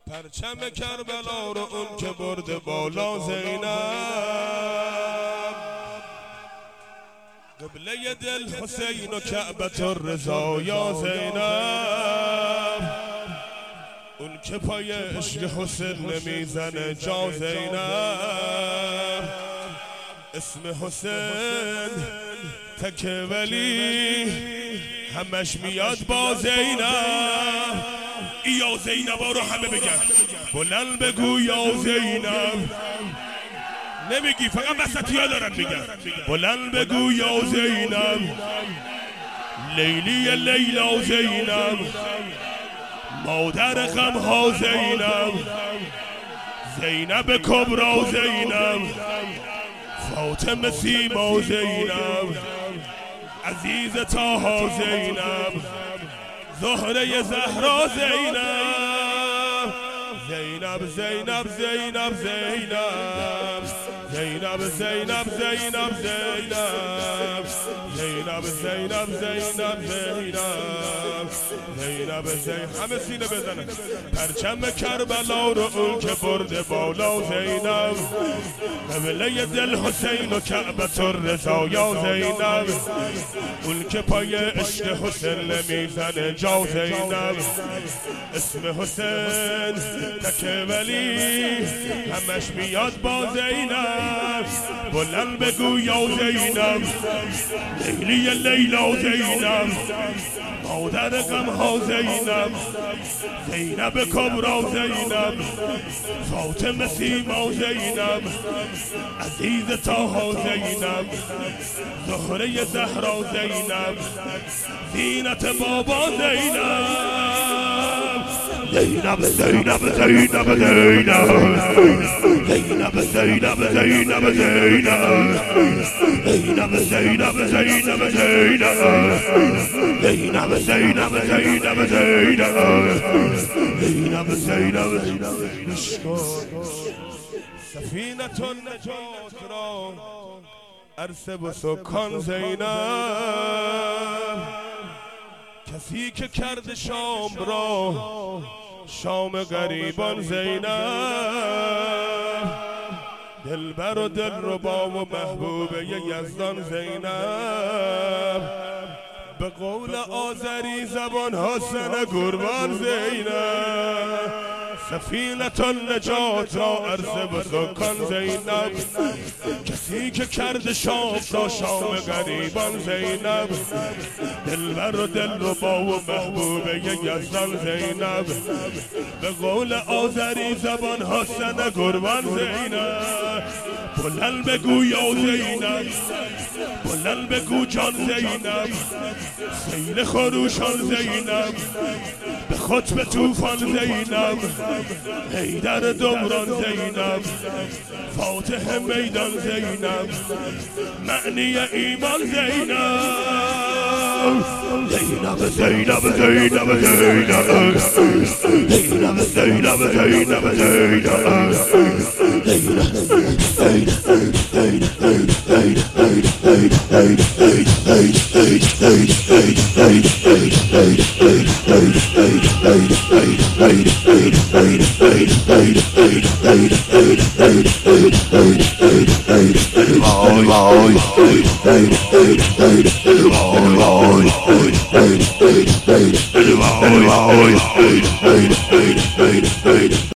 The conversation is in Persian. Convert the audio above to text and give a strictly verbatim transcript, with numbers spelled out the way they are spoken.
پرچم کربلا رو اون که برده بالا زینب، قبله دل حسین و کعبت الرضا یا زینب، اون که پای عشق حسین نمیزنه جا زینب، اسم حسین تکه ولی همش میاد با زینب. یا زینب رو همه بگن بلند بگو یا زینب، نمیگی فقط وسطی ها دارن میگن بلند بگو یا زینب، لیلی لیلا زینب، مادر غم ها زینب، زینب کبرا زینب، فاطمه سیما زینب، عزیز طه زینب، زهره زهرا زینب، زینب زینب زینب زینب زینب زینب زینب زینب زینب زینب زینب زینب زینب زینب همه سینه بزنه. پرچم کربلا رو اون که برده بالا زینب، قبله دل حسین و کعبت الرضا یا زینب، اون که پای عشق حسین نمیزنه جا زینب، اسم حسین تکه ولی همش میاد با زینب. بلند بگو یا زینب، لیلی لیلا زینب، مادر غم ها زینب، زینب کبرا زینب، فاطمه سیما زینب، عزیز طه زینب، زهره زهرا زینب، زینت بابا زینب، زینب زینب زینب زینب زینب زینب زینب زینب زینب زینب زینب زینب زینب زینب زینب زینب زینب سفینه النجات را عرصه و سکان زینب، کسی که کرد شام را شام غریبان زینب، دلبر و دلربا و محبوب یزدان زینب، به قول آذری زبان حسن قربان زینب، سفینه النجات را عرضه و سکان زینب، کسی که کرد شام را شام غریبان زینب، دلبر و دلربا و محبوب یزدان زینب، به قول آذری زبان حسن قربان زینب. بلند بگو یا زینب، بلند بگو جان زینب، سیل خروشان زینب، به خطب طوفان زینب، حیدر دمران زینب، فاتح میدان زینب، معنی ایمان زینب، زینب زینب زینب زینب زینب زینب زینب زینب